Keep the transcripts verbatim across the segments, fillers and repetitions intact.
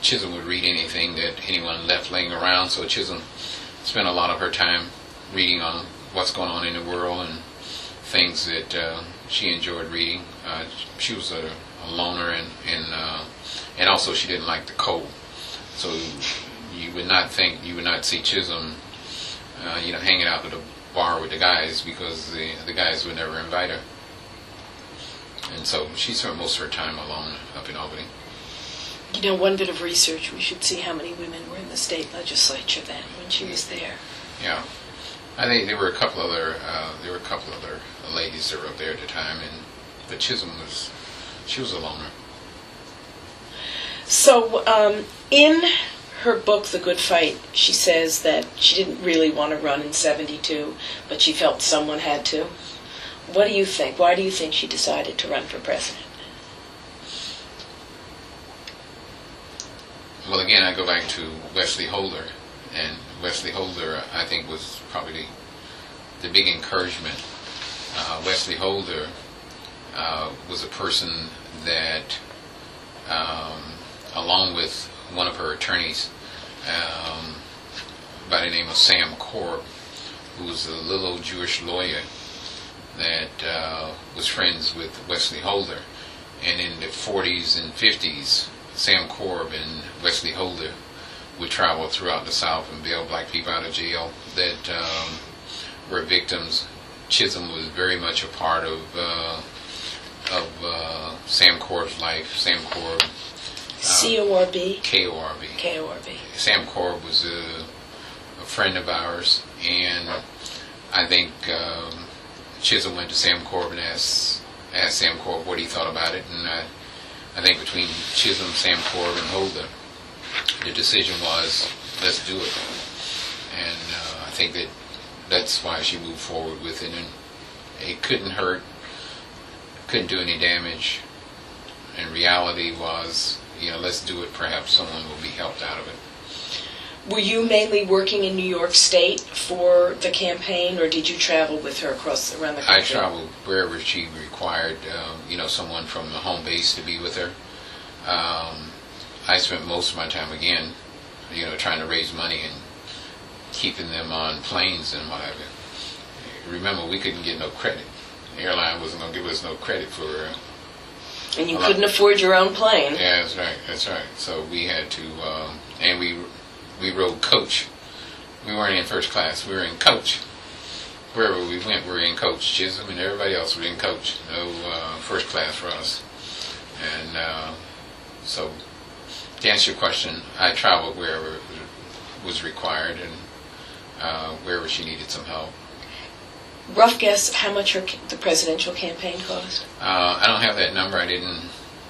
Chisholm would read anything that anyone left laying around, so Chisholm spent a lot of her time reading on what's going on in the world and things that uh, she enjoyed reading. Uh, she was a, a loner, and and, uh, and also she didn't like the cold. So you would not think, you would not see Chisholm, uh, you know, hanging out at a bar with the guys, because the the guys would never invite her. And so she spent most of her time alone up in Albany. You know, one bit of research, we should see how many women were in the state legislature then when she was there. Yeah, I think there were a couple other uh, there were a couple other ladies that were up there at the time, and but Chisholm was she was a loner. So, um, in her book, The Good Fight, she says that she didn't really want to run in seventy-two, but she felt someone had to. What do you think? Why do you think she decided to run for president? Well, again, I go back to Wesley Holder, and Wesley Holder, I think, was probably the, the big encouragement. Uh, Wesley Holder uh, was a person that, um, along with one of her attorneys, um, by the name of Sam Korb, who was a little old Jewish lawyer that uh, was friends with Wesley Holder. And in the forties and fifties, Sam Korb and Wesley Holder would travel throughout the South and bail black people out of jail that um, were victims. Chisholm was very much a part of uh, of uh, Sam Korb's life. Sam Korb. Uh, C O R B? K O R B. K O R B. Sam Korb was a, a friend of ours, and I think um, Chisholm went to Sam Korb and asked, asked Sam Korb what he thought about it, and I, I think between Chisholm, Sam Korb, and Holder, the decision was, let's do it. And uh, I think that that's why she moved forward with it, and it couldn't hurt, couldn't do any damage, and reality was, you know, let's do it, perhaps someone will be helped out of it. Were you mainly working in New York State for the campaign, or did you travel with her across around the country? I traveled wherever she required, um, you know, someone from the home base to be with her. Um, I spent most of my time, again, you know, trying to raise money and keeping them on planes and whatever. Remember, we couldn't get no credit. The airline wasn't going to give us no credit for uh, And you couldn't afford your own plane. Yeah, that's right, that's right. So we had to, um, and we we rode coach. We weren't in first class, we were in coach. Wherever we went, we were in coach. Chisholm and everybody else were in coach. No uh, first class for us. And uh, so, to answer your question, I traveled wherever it was required and uh, wherever she needed some help. Rough guess how much her, the presidential campaign cost? Uh, I don't have that number. I didn't.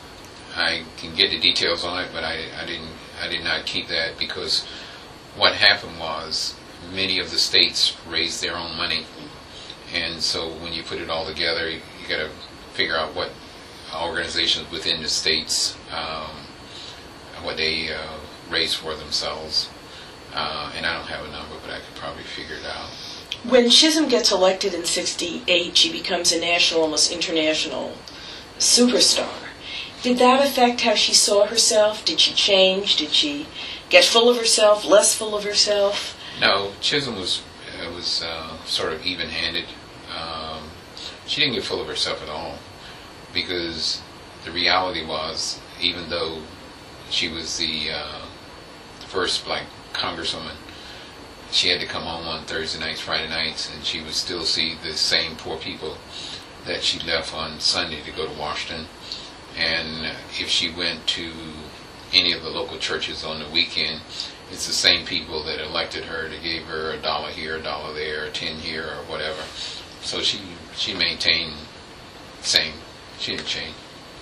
I can get the details on it, but I, I didn't. I did not keep that, because what happened was many of the states raised their own money, and so when you put it all together, you, you got to figure out what organizations within the states, um, what they uh, raise for themselves. Uh, and I don't have a number, but I could probably figure it out. When Chisholm gets elected in sixty-eight, she becomes a national, almost international superstar. Did that affect how she saw herself? Did she change? Did she get full of herself, less full of herself? No, Chisholm was uh, was uh, sort of even-handed. Um, she didn't get full of herself at all, because the reality was, even though she was the uh, first black congresswoman, she had to come home on Thursday nights, Friday nights, and she would still see the same poor people that she left on Sunday to go to Washington. And if she went to any of the local churches on the weekend, it's the same people that elected her, that gave her a dollar here, a dollar there, a ten here, or whatever. So she she maintained the same. She didn't change.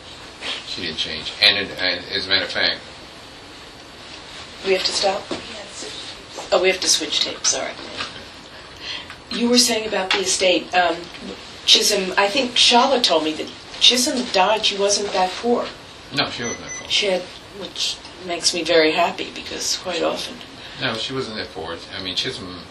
She didn't change. And, it, and as a matter of fact... We have to stop? Oh, we have to switch tapes, all right. You were saying about the estate. Um, Chisholm, I think Shala told me that Chisholm died, she wasn't that poor. No, she wasn't that poor. She had, which makes me very happy, because quite often... No, she wasn't that poor. I mean, Chisholm,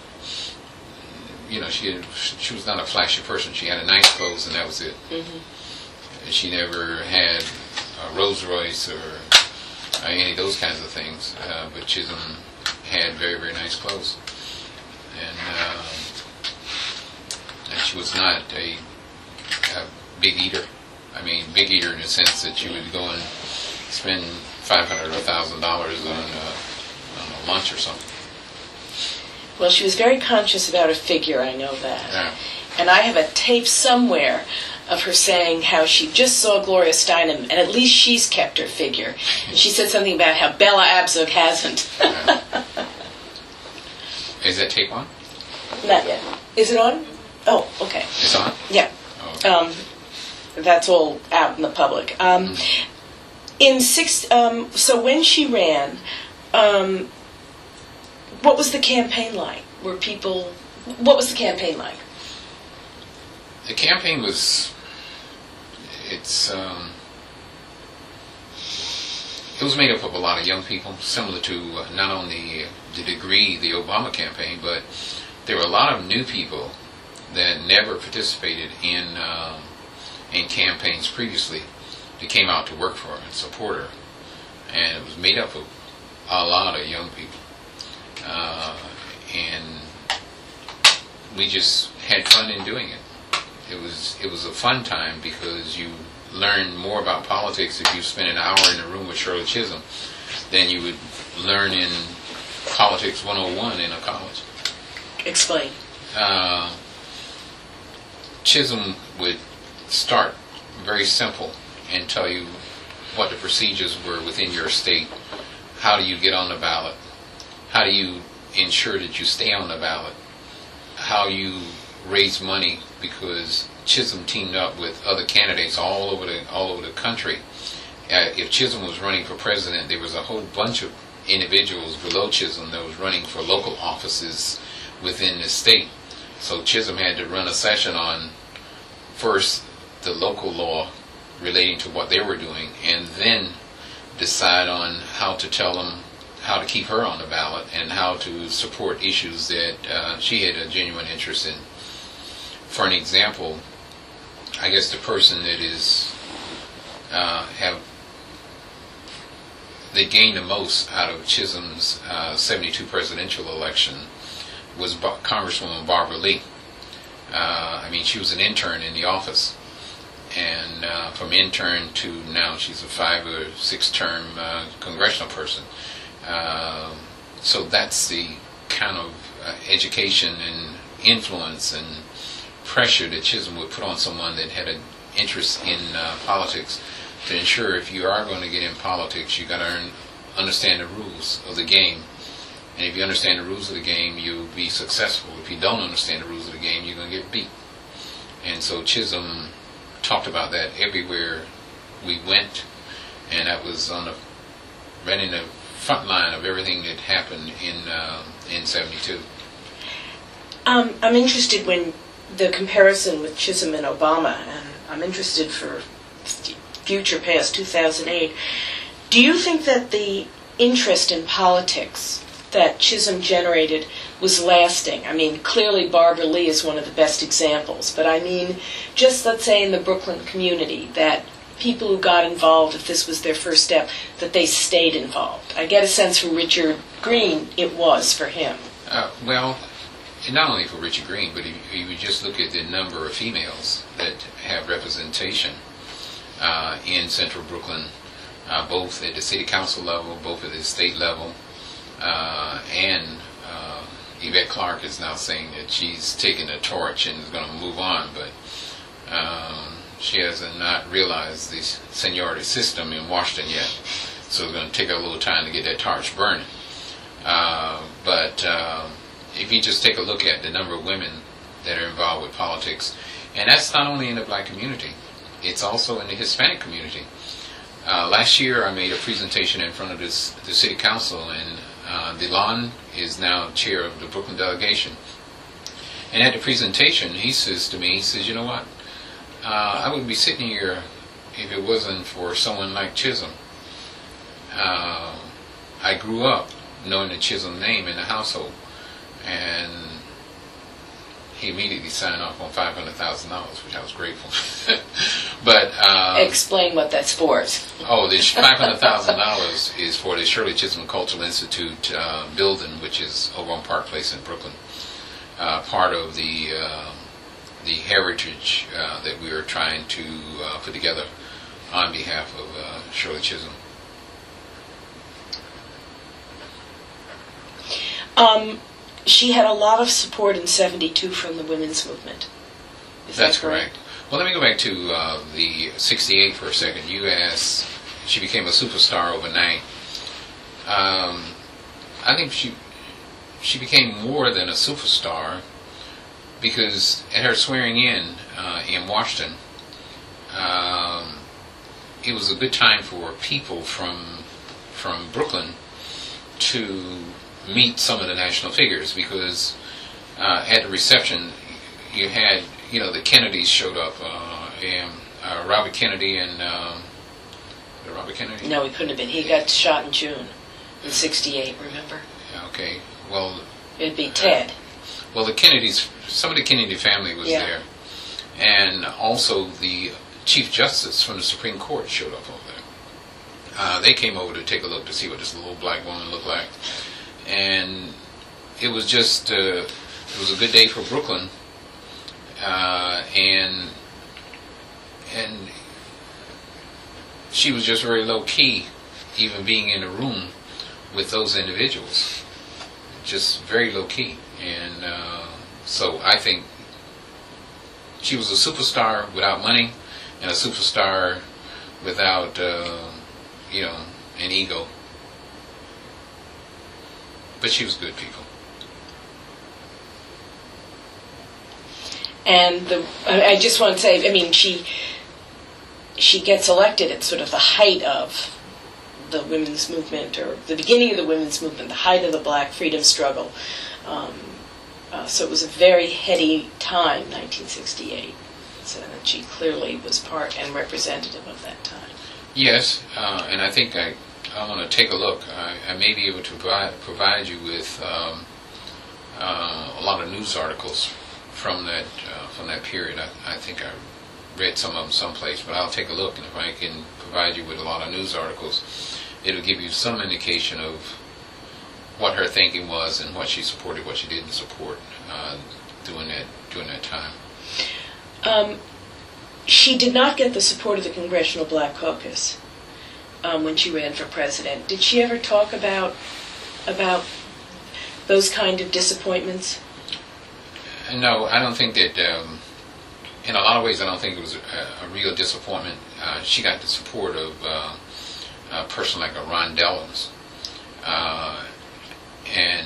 you know, she had, she was not a flashy person. She had a nice clothes, and that was it. Mm-hmm. She never had a Rolls Royce or uh, any of those kinds of things. Uh, but Chisholm had very, very nice clothes. And, uh, and she was not a, a big eater. I mean, big eater in the sense that you would go and spend five hundred dollars or one thousand dollars on, uh, on a lunch or something. Well, she was very conscious about her figure, I know that. Yeah. And I have a tape somewhere of her saying how she just saw Gloria Steinem, and at least she's kept her figure. And she said something about how Bella Abzug hasn't. Yeah. Is that tape on? Not yet. Is it on? Oh, okay. It's on? Yeah. Oh, okay. Um, that's all out in the public. Um, Mm. in six, um, so when she ran, um, what was the campaign like? Were people? What was the campaign like? The campaign was, it's, um, it was made up of a lot of young people, similar to uh, not only the degree the Obama campaign, but there were a lot of new people that never participated in um, in campaigns previously. They came out to work for her and support her, and it was made up of a lot of young people, uh, and we just had fun in doing it. It was it was a fun time because you learn more about politics if you spend an hour in a room with Shirley Chisholm than you would learn in Politics one oh one in a college. Explain. Uh, Chisholm would start very simple and tell you what the procedures were within your state. How do you get on the ballot? How do you ensure that you stay on the ballot? How you raise money, because Chisholm teamed up with other candidates all over the all over the country. Uh, if Chisholm was running for president, there was a whole bunch of individuals below Chisholm that was running for local offices within the state. So Chisholm had to run a session on first the local law relating to what they were doing, and then decide on how to tell them how to keep her on the ballot and how to support issues that uh, she had a genuine interest in. For an example, I guess the person that is uh, have they gained the most out of Chisholm's uh, seventy-two presidential election was Ba- Congresswoman Barbara Lee. Uh, I mean, she was an intern in the office, and uh, from intern to now she's a five or six term uh, congressional person. Uh, so that's the kind of uh, education and influence and pressure that Chisholm would put on someone that had an interest in uh, politics, to ensure if you are going to get in politics, you got to understand the rules of the game. And if you understand the rules of the game, you'll be successful. If you don't understand the rules of the game, you're going to get beat. And so Chisholm talked about that everywhere we went, and that was on the right in the front line of everything that happened in uh, in seventy-two. Um, I'm interested when the comparison with Chisholm and Obama, and I'm interested for future past two thousand eight. Do you think that the interest in politics that Chisholm generated was lasting? I mean, clearly Barbara Lee is one of the best examples, but I mean, just let's say in the Brooklyn community, that people who got involved, if this was their first step, that they stayed involved. I get a sense from Richard Green it was for him. Uh, well, not only for Richard Green, but if you would just look at the number of females that have representation uh, in Central Brooklyn, uh, both at the city council level, both at the state level, uh, and uh, Yvette Clarke is now saying that she's taking the torch and is going to move on, but um, she has not realized the seniority system in Washington yet, so it's going to take a little time to get that torch burning. Uh, but uh, if you just take a look at the number of women that are involved with politics, and that's not only in the black community, it's also in the Hispanic community. Uh, last year I made a presentation in front of this, the city council, and uh, DeLon is now chair of the Brooklyn delegation. And at the presentation he says to me, he says, you know what, uh, I wouldn't be sitting here if it wasn't for someone like Chisholm. Uh, I grew up knowing the Chisholm name in the household, and he immediately signed off on five hundred thousand dollars, which I was grateful. But um, explain what that's for. Oh, the five hundred thousand dollars is for the Shirley Chisholm Cultural Institute uh, building, which is over on Park Place in Brooklyn. Uh, part of the uh, the heritage uh, that we are trying to uh, put together on behalf of uh, Shirley Chisholm. Um, she had a lot of support in seventy-two from the women's movement. Is That's that correct? correct. Well, let me go back to uh, the sixty-eight for a second. You asked, she became a superstar overnight. Um, I think she she became more than a superstar because at her swearing in uh, in Washington, um, it was a good time for people from from Brooklyn to meet some of the national figures because uh, at the reception you had, you know, the Kennedys showed up, uh, and uh, Robert Kennedy and um, Robert Kennedy. No, he couldn't have been. He got shot in June in sixty-eight. Remember? Okay. Well, it'd be Ted. Uh, well, the Kennedys, some of the Kennedy family was yeah. there, and also the Chief Justice from the Supreme Court showed up over there. Uh, they came over to take a look to see what this little black woman looked like, and it was just uh, it was a good day for Brooklyn. Uh, and and she was just very low key, even being in a room with those individuals, just very low key. And uh, so I think she was a superstar without money, and a superstar without uh, you know an ego. But she was good people. And the, I just want to say, I mean, she she gets elected at sort of the height of the women's movement, or the beginning of the women's movement, the height of the black freedom struggle. Um, uh, so it was a very heady time, nineteen sixty-eight. So that she clearly was part and representative of that time. Yes, uh, and I think I, I want to take a look. I, I may be able to provide, provide you with um, uh, a lot of news articles from that uh, from that period. I, I think I read some of them someplace, but I'll take a look, and if I can provide you with a lot of news articles, it'll give you some indication of what her thinking was and what she supported, what she didn't support uh, during that during that time. Um, she did not get the support of the Congressional Black Caucus um, when she ran for president. Did she ever talk about about those kind of disappointments? No, I don't think that, um, in a lot of ways, I don't think it was a, a real disappointment. Uh, she got the support of uh, a person like a Ron Dellums. Uh, and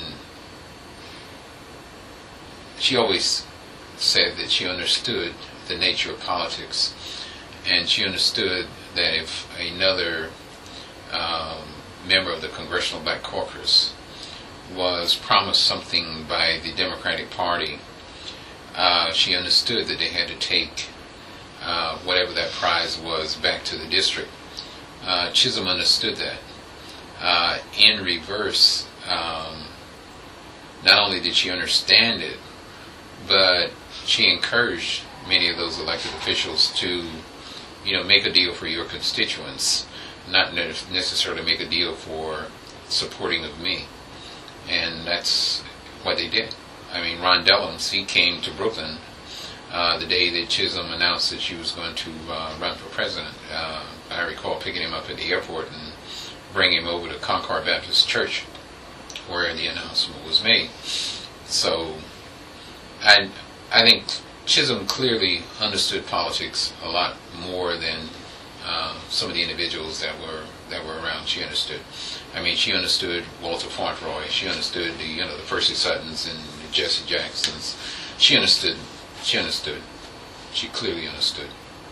she always said that she understood the nature of politics, and she understood that if another um, member of the Congressional Black Caucus was promised something by the Democratic Party, Uh, she understood that they had to take uh, whatever that prize was back to the district. Uh, Chisholm understood that. Uh, in reverse, um, not only did she understand it, but she encouraged many of those elected officials to, you know, make a deal for your constituents, not ne- necessarily make a deal for supporting of me. And that's what they did. I mean, Ron Dellums, he came to Brooklyn uh, the day that Chisholm announced that she was going to uh, run for president. Uh, I recall picking him up at the airport and bringing him over to Concord Baptist Church, where the announcement was made. So, I, I think Chisholm clearly understood politics a lot more than uh, some of the individuals that were that were around. She understood. I mean, she understood Walter Fauntleroy. She understood the you know the Percy Suttons and the Jesse Jacksons. She understood. She understood. She clearly understood.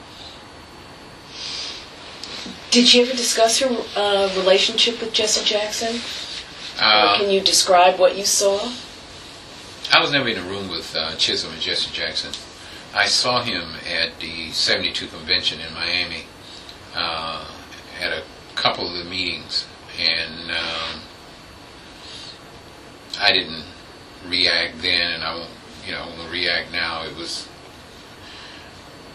Did she ever discuss her uh, relationship with Jesse Jackson? Um, or can you describe what you saw? I was never in a room with uh, Chisholm and Jesse Jackson. I saw him at the seventy-two convention in Miami, uh, at a couple of the meetings, and um, I didn't react then, and I won't, you know, I won't react now. It was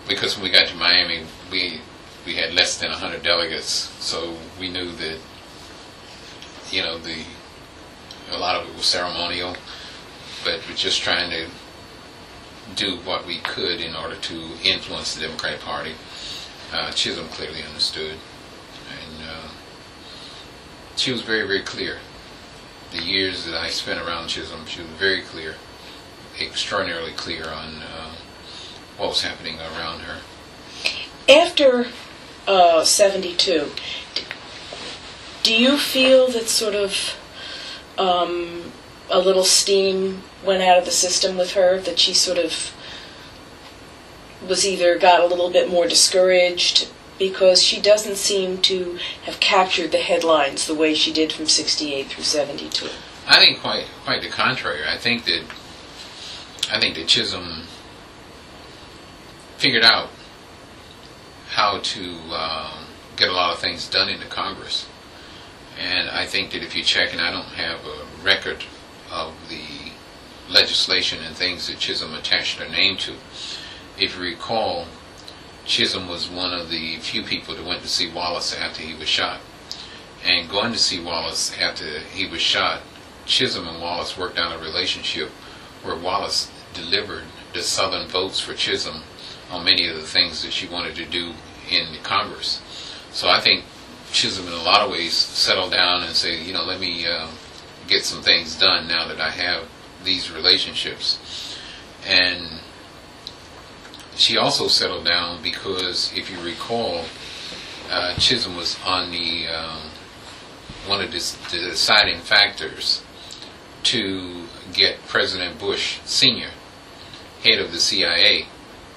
because when we got to Miami, we we had less than one hundred delegates, so we knew that, you know, the a lot of it was ceremonial, but we're just trying to do what we could in order to influence the Democratic Party. Uh, Chisholm clearly understood, and uh, she was very, very clear. The years that I spent around Chisholm, she was very clear, extraordinarily clear on uh, what was happening around her. After uh, seventy-two, do you feel that sort of um, a little steam went out of the system with her, that she sort of was either got a little bit more discouraged, because she doesn't seem to have captured the headlines the way she did from sixty-eight through seventy-two? I think quite quite the contrary. I think that I think that Chisholm figured out how to uh, get a lot of things done in the Congress. And I think that if you check, and I don't have a record of the legislation and things that Chisholm attached her name to, if you recall, Chisholm was one of the few people that went to see Wallace after he was shot. And going to see Wallace after he was shot, Chisholm and Wallace worked out a relationship where Wallace delivered the Southern votes for Chisholm on many of the things that she wanted to do in the Congress. So I think Chisholm in a lot of ways settled down and said, you know, let me uh, get some things done now that I have these relationships. And she also settled down because, if you recall, uh, Chisholm was on the uh, one of the, the deciding factors to get President Bush Senior, head of the C I A,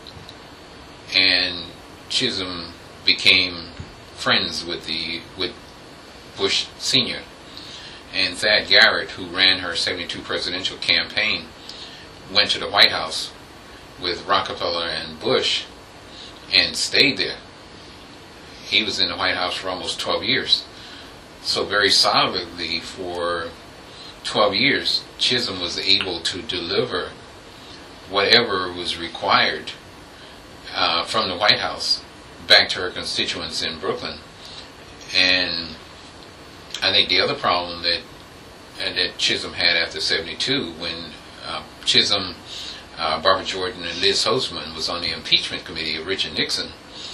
and Chisholm became friends with the with Bush Senior. And Thad Garrett, who ran her seventy-two presidential campaign, went to the White House with Rockefeller and Bush and stayed there. He was in the White House for almost twelve years. So very solidly for twelve years, Chisholm was able to deliver whatever was required uh, from the White House back to her constituents in Brooklyn. And I think the other problem that uh, that Chisholm had after seventy-two, when uh, Chisholm, uh, Barbara Jordan, and Liz Holtzman was on the impeachment committee of Richard Nixon,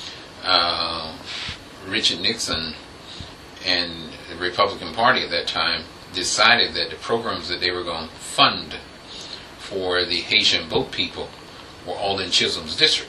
uh, Richard Nixon and the Republican Party at that time decided that the programs that they were going to fund for the Haitian boat people were all in Chisholm's district.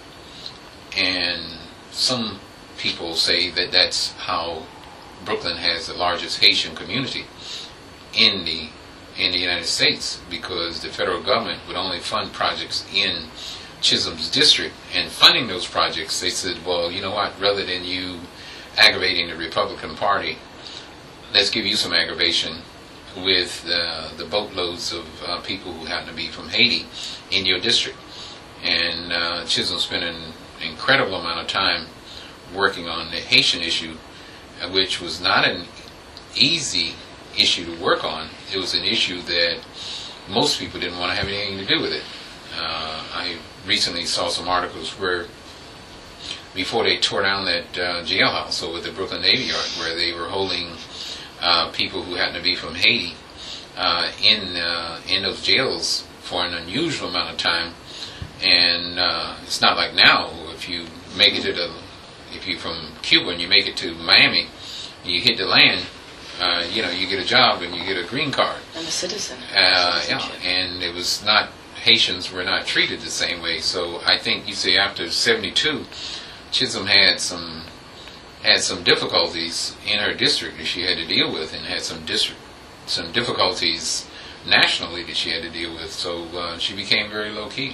And some people say that that's how Brooklyn has the largest Haitian community in the in the United States, because the federal government would only fund projects in Chisholm's district. And funding those projects, they said, well, you know what, rather than you aggravating the Republican Party, let's give you some aggravation with uh, the boatloads of uh, people who happen to be from Haiti in your district. And uh, Chisholm spent an incredible amount of time working on the Haitian issue, uh, which was not an easy issue to work on. It was an issue that most people didn't want to have anything to do with it. Uh, I recently saw some articles where, before they tore down that uh, jailhouse over at the Brooklyn Navy Yard, where they were holding uh, people who happened to be from Haiti uh, in uh, in those jails for an unusual amount of time. And uh, it's not like now, if you make it to the, if you're from Cuba and you make it to Miami, and you hit the land, uh, you know, you get a job and you get a green card. I'm a citizen. Uh, yeah, and it was not, Haitians were not treated the same way. So I think you say after seventy-two, Chisholm had some had some difficulties in her district that she had to deal with, and had some district some difficulties nationally that she had to deal with. So uh, she became very low key.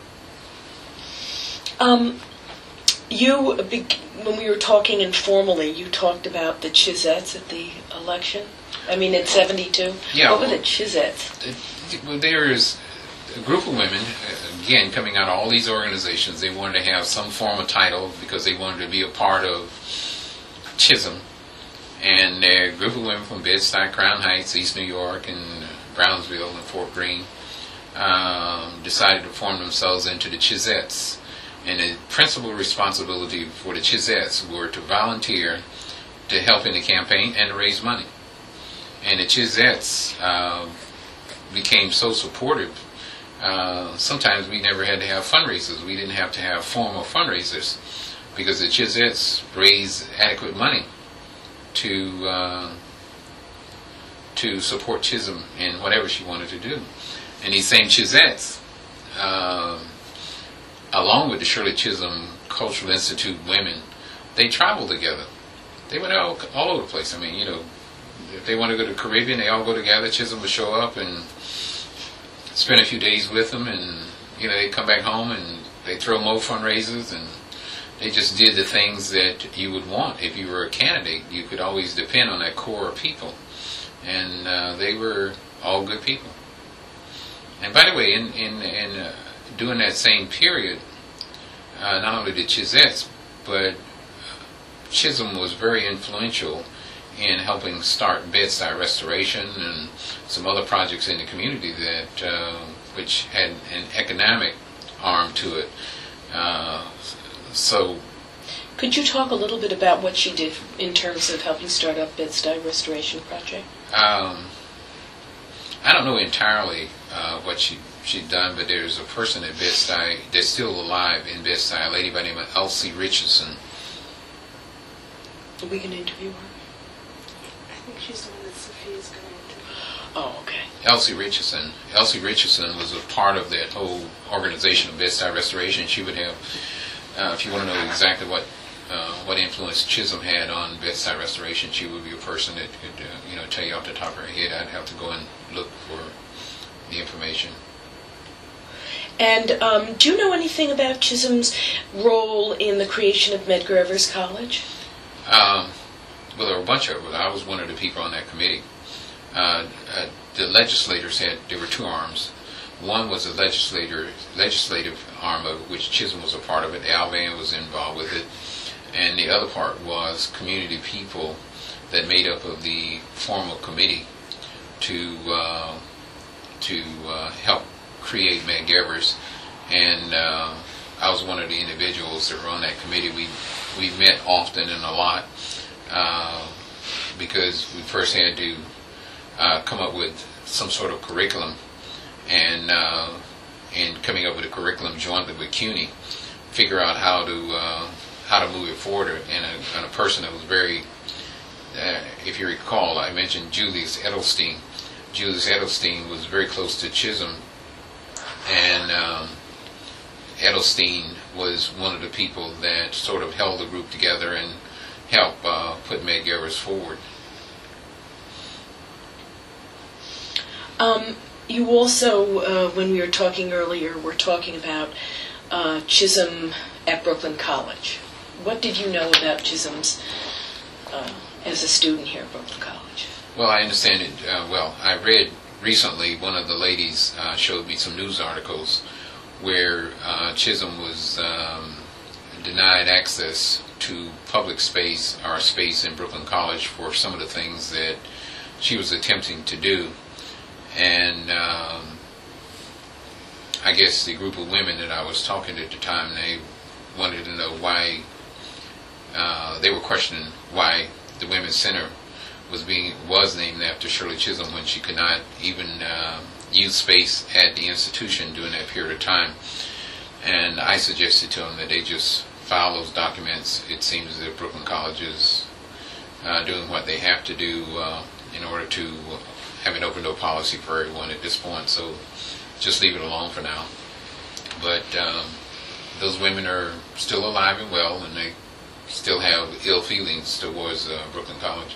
Um, you, when we were talking informally, you talked about the Chisettes at the election. I mean, at seventy-two. Yeah. What were well, the Chisettes? Well, there is a group of women, again, coming out of all these organizations. They wanted to have some form of title because they wanted to be a part of Chisholm. And a group of women from Bed-Stuy, Crown Heights, East New York, and Brownsville, and Fort Greene um, decided to form themselves into the Chisettes, And the principal responsibility for the Chisettes were to volunteer to help in the campaign and to raise money. And the Chisettes uh, became so supportive. Uh, sometimes we never had to have fundraisers. We didn't have to have formal fundraisers because the Chisettes raised adequate money to uh, to support Chisholm in whatever she wanted to do. And these same Chisettes, uh, along with the Shirley Chisholm Cultural Institute women, they traveled together. They went all, all over the place. I mean, you know, if they want to go to the Caribbean, they all go together. Chisholm would show up and spend a few days with them, and you know, they'd come back home and they'd throw more fundraisers, and they just did the things that you would want if you were a candidate. You could always depend on that core of people, and uh, they were all good people. And by the way, in in, in uh, during that same period, uh, not only the Chisettes, but Chisholm was very influential in helping start Bed-Stuy Restoration and some other projects in the community that uh, which had an economic arm to it. Uh, so, could you talk a little bit about what she did in terms of helping start up Bed-Stuy Restoration Project? Um, I don't know entirely uh, what she she'd done, but there's a person at Bed-Stuy that's still alive in Bed-Stuy, a lady by the name of Elsie Richardson. Are we going to interview her? I think she's the one that Sophia's going to interview. Oh, okay. Elsie Richardson. Elsie Richardson was a part of that whole organization of Bed-Stuy Restoration. She would have, uh, if you want to know exactly what uh, what influence Chisholm had on Bed-Stuy Restoration, she would be a person that could, uh, you know, tell you off the top of her head. I'd have to go and look for the information. And um, do you know anything about Chisholm's role in the creation of Medgar Evers College? Um, well, there were a bunch of them. I was one of the people on that committee. Uh, uh, the legislators had, there were two arms. One was the legislator, legislative arm of which Chisholm was a part of it. Al Van was involved with it. And the other part was community people that made up of the formal committee to uh, to uh, help create Medgar Evers. And uh, I was one of the individuals that were on that committee. We we met often and a lot uh, because we first had to uh, come up with some sort of curriculum, and uh, and coming up with a curriculum jointly with CUNY, figure out how to uh, how to move it forward. And a, and a person that was very, uh, if you recall, I mentioned Julius Edelstein. Julius Edelstein was very close to Chisholm, and um, Edelstein was one of the people that sort of held the group together and helped uh, put Medgar Evers forward. Um, you also, uh, when we were talking earlier, were talking about uh, Chisholm at Brooklyn College. What did you know about Chisholm's uh, as a student here at Brooklyn College? Well, I understand it uh, well. I read recently, one of the ladies uh, showed me some news articles where uh, Chisholm was um, denied access to public space or space in Brooklyn College for some of the things that she was attempting to do. And um, I guess the group of women that I was talking to at the time, they wanted to know why, uh, they were questioning why the Women's Center was being was named after Shirley Chisholm when she could not even uh, use space at the institution during that period of time. And I suggested to them that they just file those documents. It seems that Brooklyn College is uh, doing what they have to do uh, in order to have an open door policy for everyone at this point, so just leave it alone for now. But um, those women are still alive and well, and they still have ill feelings towards uh, Brooklyn College.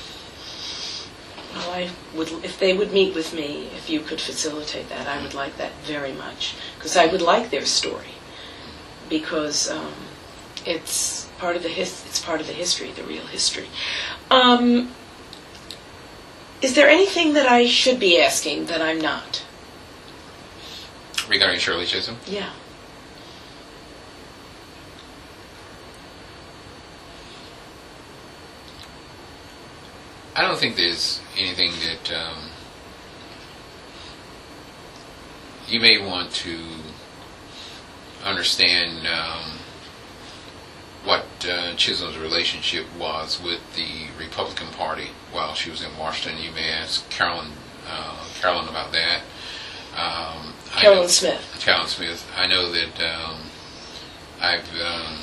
Well, I would, if they would meet with me, if you could facilitate that, I would like that very much, because I would like their story, because um, it's part of the his, it's part of the history, the real history. Um, is there anything that I should be asking that I'm not? Regarding Shirley Chisholm? Yeah. I don't think there's anything that um, you may want to understand um, what uh, Chisholm's relationship was with the Republican Party while she was in Washington. You may ask Carolyn, uh, Carolyn about that. Um, Carolyn Smith. Carolyn Smith. I know that um, I've um,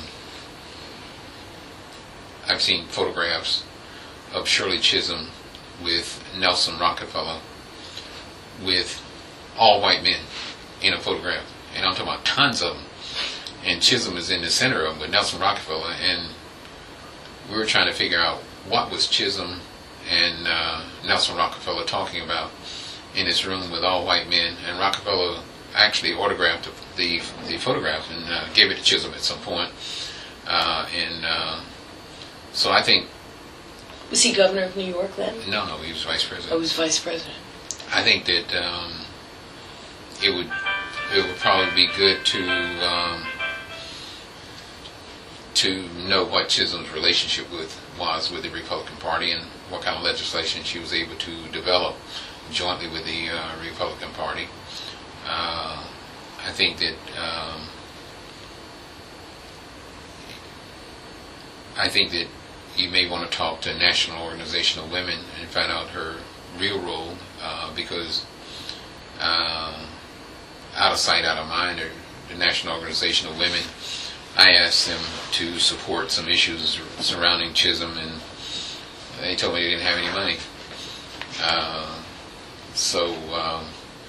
I've seen photographs of Shirley Chisholm with Nelson Rockefeller, with all white men in a photograph, and I'm talking about tons of them. And Chisholm is in the center of them with Nelson Rockefeller, and we were trying to figure out what was Chisholm and uh, Nelson Rockefeller talking about in this room with all white men. And Rockefeller actually autographed the the, the photograph and uh, gave it to Chisholm at some point. Uh, and uh, so I think. Was he governor of New York then? No, no, he was vice president. Oh, he was vice president. I think that um, it would it would probably be good to um, to know what Chisholm's relationship with was with the Republican Party and what kind of legislation she was able to develop jointly with the uh, Republican Party. Uh, I think that um, I think that you may want to talk to National Organization of Women and find out her real role, uh, because uh, out of sight, out of mind, or the National Organization of Women, I asked them to support some issues surrounding Chisholm, and they told me they didn't have any money. Uh, so um,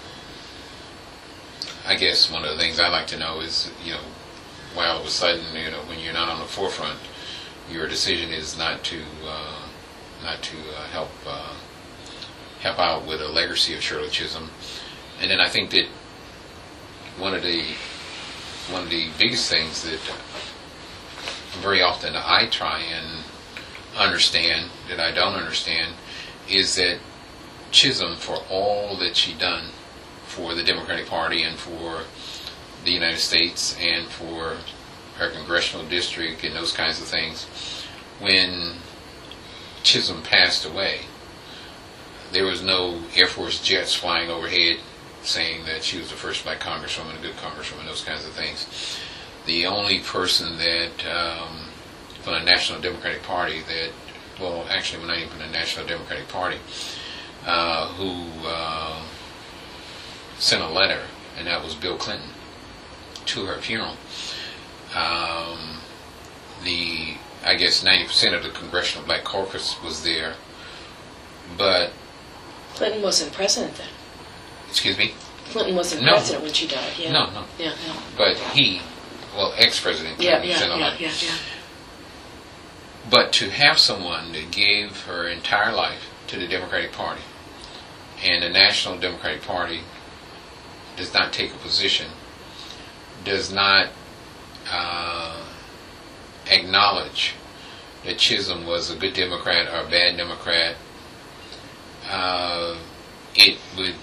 I guess one of the things I like to know is, you know, why all of a sudden, you know, when you're not on the forefront, your decision is not to uh, not to uh, help uh, help out with a legacy of Shirley Chisholm. And then I think that one of the one of the biggest things that very often I try and understand that I don't understand is that Chisholm, for all that she done for the Democratic Party and for the United States and for her congressional district and those kinds of things, when Chisholm passed away, there was no Air Force jets flying overhead saying that she was the first black congresswoman, a good congresswoman, those kinds of things. The only person that, um, from the National Democratic Party that, well, actually, not even from the National Democratic Party, uh, who uh, sent a letter, and that was Bill Clinton, to her funeral. Um, the, I guess, ninety percent of the Congressional Black Caucus was there, but... Clinton wasn't president then. Excuse me? Clinton wasn't No. president when she died, yeah. No, no. Yeah, no. But he, well, ex-president Yeah, Clinton yeah, sent a yeah, letter. yeah, yeah. But to have someone that gave her entire life to the Democratic Party, and the National Democratic Party does not take a position, does not uh, acknowledge that Chisholm was a good Democrat or a bad Democrat, uh, it would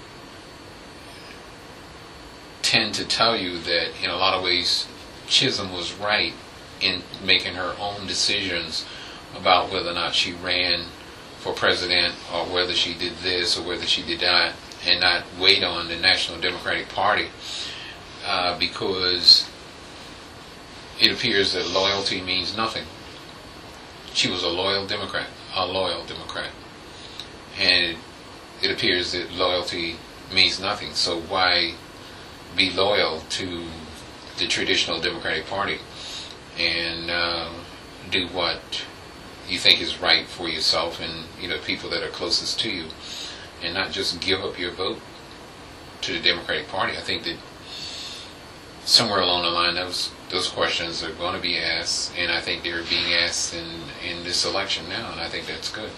tend to tell you that in a lot of ways Chisholm was right in making her own decisions about whether or not she ran for president or whether she did this or whether she did that, and not wait on the National Democratic Party, uh, because it appears that loyalty means nothing. She was a loyal Democrat, a loyal Democrat, and it, it appears that loyalty means nothing. So why be loyal to the traditional Democratic Party and uh, do what you think is right for yourself and, you know, people that are closest to you, and not just give up your vote to the Democratic Party? I think that somewhere along the line those those questions are going to be asked, and I think they're being asked in, in this election now, and I think that's good.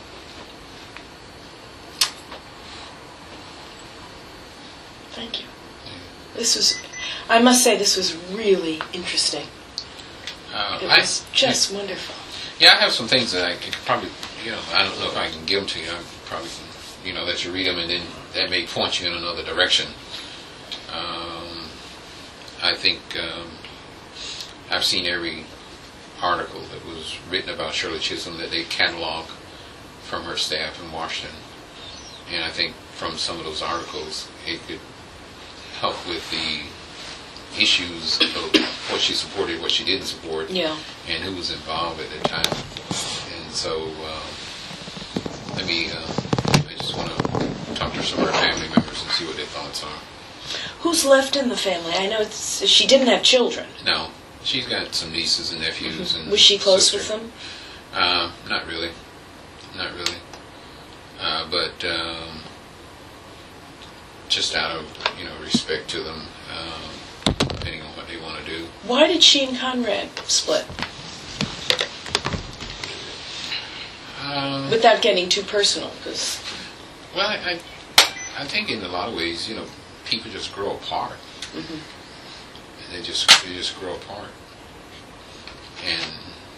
Thank you. This was, I must say, this was really interesting. Uh, It I- was just wonderful. Yeah, I have some things that I could probably, you know, I don't know if I can give them to you. I probably can, you know, let you read them, and then that may point you in another direction. Um, I think um, I've seen every article that was written about Shirley Chisholm that they catalog from her staff in Washington. And I think from some of those articles, it could help with the issues of what she supported, what she didn't support, Yeah. and who was involved at that time. And so, uh, let me, uh, I just want to talk to some of her family members and see what their thoughts are. Who's left in the family? I know it's, she didn't have children. No, she's got some nieces and nephews. And Was she close sister. with them? Uh, not really. Not really. Uh, but um, just out of, you know, respect to them, um, depending on what they want to do. Why did she and Conrad split? Um, Without getting too personal, because well, I, I, I think in a lot of ways, you know, people just grow apart. Mhm. And they just they just grow apart. And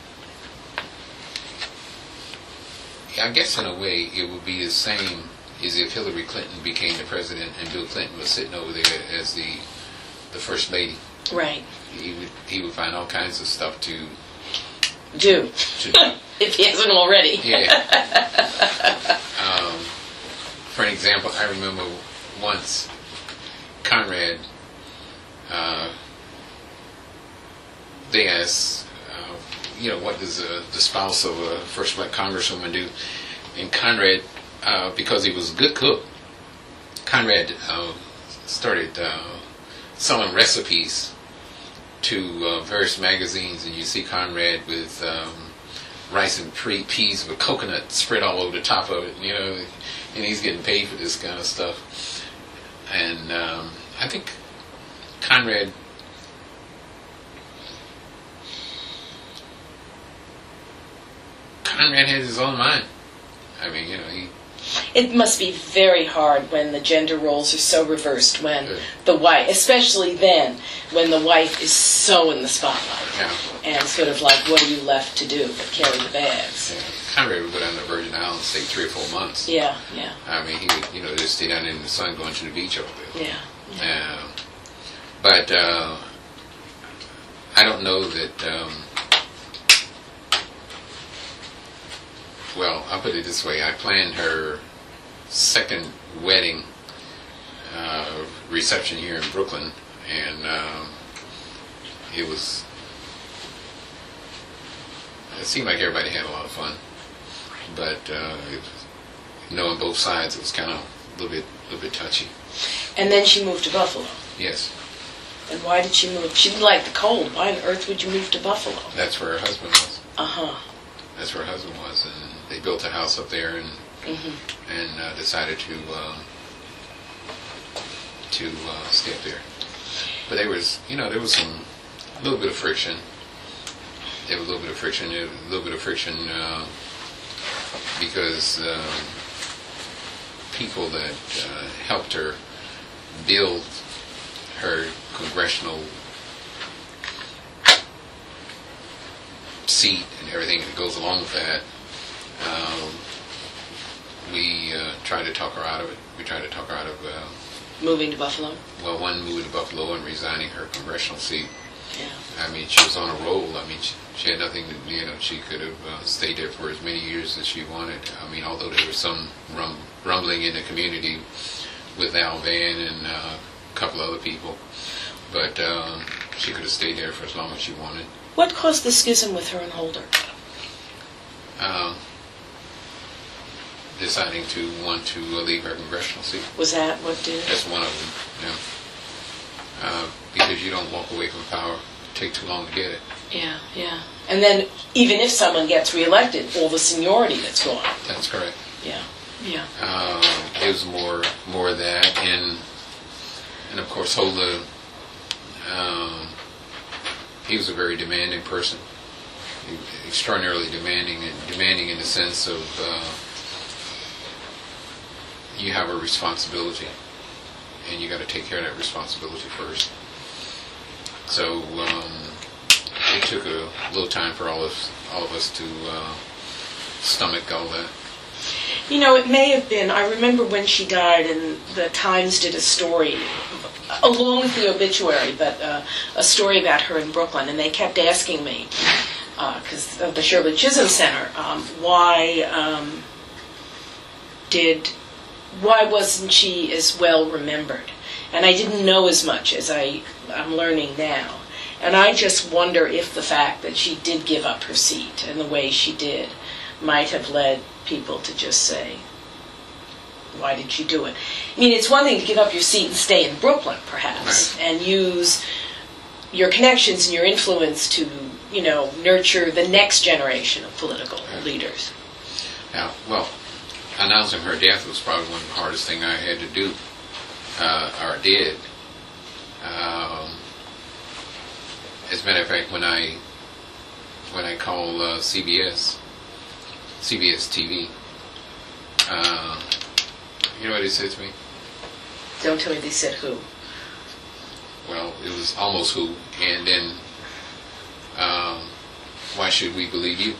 I guess in a way it would be the same as if Hillary Clinton became the president and Bill Clinton was sitting over there as the the first lady. right, He would he would find all kinds of stuff to do to do. if he hasn't already. Yeah. um, for an example, I remember once Conrad, uh, they asked, uh, you know, what does uh, the spouse of a first black congresswoman do? And Conrad, uh, because he was a good cook, Conrad uh, started uh, selling recipes to uh, various magazines, and you see Conrad with um, rice and pre- peas with coconut spread all over the top of it, you know, and he's getting paid for this kind of stuff. And um, I think Conrad Conrad has his own mind. I mean, you know, he It must be very hard when the gender roles are so reversed, when Yeah. the wife, especially then, when the wife is so in the spotlight. Yeah. And sort of like, what are you left to do but carry the bags? yeah, Conrad would go down to Virgin Islands, stay three or four months. Yeah, yeah, I mean, he would, you know, just stay down in the sun going to the beach over there. yeah. Uh, but uh, I don't know that. Um, well, I'll put it this way: I planned her second wedding uh, reception here in Brooklyn, and um, it was. It seemed like everybody had a lot of fun, but uh, it, knowing both sides, it was kind of a little bit, a little bit touchy. And then she moved to Buffalo. Yes, And why did she move? She didn't like the cold. Why on earth would you move to Buffalo? that's where her husband was. Uh-huh. That's where her husband was, and they built a house up there, and hmm and uh, decided to uh, to uh, stay up there. But there was, you know, there was some a little bit of friction. There was a little bit of friction. There was a little bit of friction uh, because um, people that uh, helped her build her congressional seat and everything that goes along with that. Um, we uh, tried to talk her out of it. We tried to talk her out of, uh, Moving to Buffalo? well, one, moving to Buffalo and resigning her congressional seat. Yeah. I mean, she was on a roll. I mean, she, she had nothing to, you know, she could have uh, stayed there for as many years as she wanted. I mean, although there was some rum, rumbling in the community with Al Van and uh, a couple other people. But um, she could have stayed there for as long as she wanted. What caused the schism with her and Holder? Um, deciding to want to uh, leave her congressional seat. Was that what did it? That's one of them, yeah. Uh, because you don't walk away from power. Take too long to get it. Yeah, yeah. And then even if someone gets reelected, all the seniority that's gone. That's correct. Yeah, yeah. Um, it was more more of that, and and of course Holder, um, he was a very demanding person, he, extraordinarily demanding, and demanding in the sense of uh, you have a responsibility, and you got to take care of that responsibility first. So um, it took a little time for all of all of us to uh, stomach all that. You know, it may have been, I remember when she died and the Times did a story, along with the obituary, but uh, a story about her in Brooklyn, and they kept asking me, because uh, of the Shirley Chisholm Center, um, why um, did, why wasn't she as well remembered? And I didn't know as much as I, I'm learning now. And I just wonder if the fact that she did give up her seat and the way she did might have led people to just say, why did you do it? I mean, it's one thing to give up your seat and stay in Brooklyn, perhaps, Right. and use your connections and your influence to, you know, nurture the next generation of political Right. leaders. Now, well, announcing her death was probably one of the hardest things I had to do, uh, or did. Um, as a matter of fact, when I when I called uh, C B S, C B S T V, uh, you know what they said to me? Don't tell me they said who. Well, it was almost who, and then, um, why should we believe you?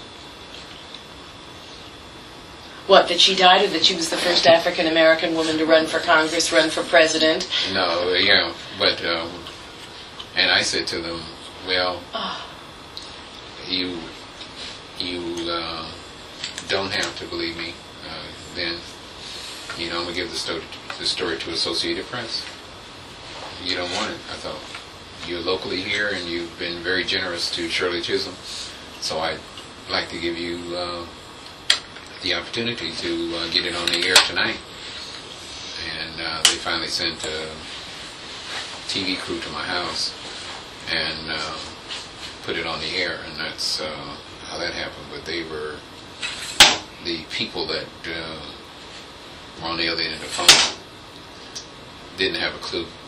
What, that she died or that she was the first African-American woman to run for Congress, run for president? No, yeah, but, um, and I said to them, well, Oh. you, you uh, don't have to believe me. Uh, then, you know, I'm going to give the story, the story to Associated Press. You don't want it. I thought, you're locally here and you've been very generous to Shirley Chisholm, so I'd like to give you uh, the opportunity to uh, get it on the air tonight. And uh, they finally sent a T V crew to my house and uh, put it on the air, and that's uh, how that happened. But they were the people that uh, were on the other end of the phone didn't have a clue.